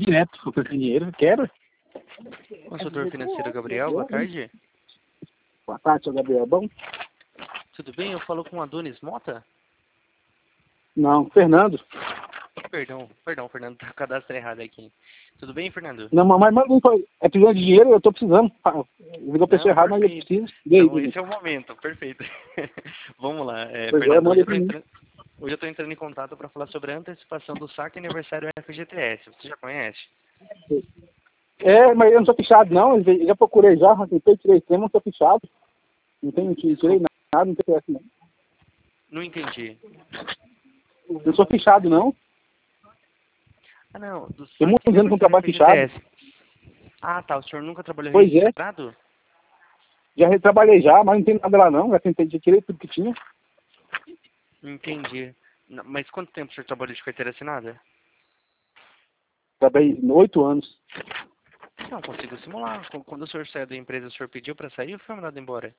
direto. Eu preciso de dinheiro, quero. Consultor financeiro Gabriel, boa tarde. Boa tarde, seu Gabriel. Bom? Tudo bem? Eu falo com Adonis Mota? Não, Fernando. Perdão, Fernando, tá com o cadastro errado aqui. Tudo bem, Fernando? Não, mas é precisando de dinheiro, eu tô precisando. Ligou a pessoa errada, mas eu preciso. Então, esse é o momento, perfeito. Vamos lá, Fernando, hoje eu tô entrando em contato para falar sobre a antecipação do saque aniversário FGTS. Você já conhece? Mas eu não sou fichado, não. Eu já procurei já, tentei, tirei tema, não sou fichado. Não tirei nada, não tem essa, não. Não entendi. Não sou fichado, não. Ah, não. Tem muitos anos que eu trabalho fichado. Ah, tá. O senhor nunca trabalhou registrado? Já trabalhei já, mas não tem nada lá, não. Já tirei tudo que tinha. Entendi. Mas quanto tempo o senhor trabalhou de carteira assinada? Trabalhei 8 anos. Não, consigo simular. Quando o senhor saiu da empresa, o senhor pediu para sair ou foi mandado embora?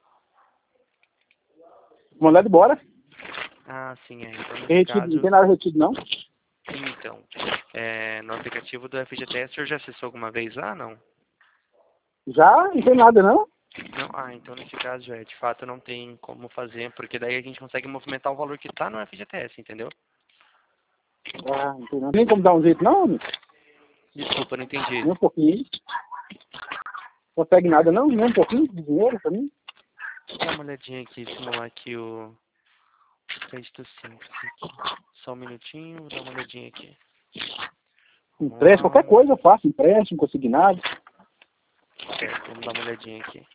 Mandado embora. Ah, sim. Então, Não tem nada retido, não. Então, no aplicativo do FGTS, o senhor já acessou alguma vez lá, não? Já? Não tem nada, não? Não? Ah, então nesse caso, de fato não tem como fazer, porque daí a gente consegue movimentar o valor que está no FGTS, entendeu? Ah, não tem nada. Nem como dar um jeito, não, amigo? Desculpa, não entendi. Nem um pouquinho. Não consegue nada, não? Nem um pouquinho de dinheiro pra mim? Dá uma olhadinha aqui, simular aqui o crédito simples aqui. Só um minutinho, vou dar uma olhadinha aqui. Empréstimo, qualquer coisa eu faço. Empréstimo, consignado. Certo, vamos dar uma olhadinha aqui.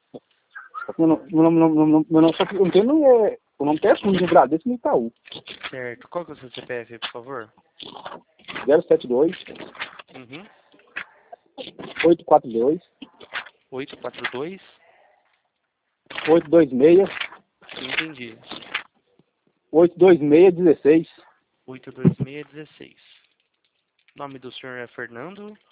Meu nome só que eu não tenho o nome até fundo de Bradesco no Itaú. Certo, qual que é o seu CPF, por favor? 072 842 842 826 Entendi. 82616 82616. O nome do senhor é Fernando?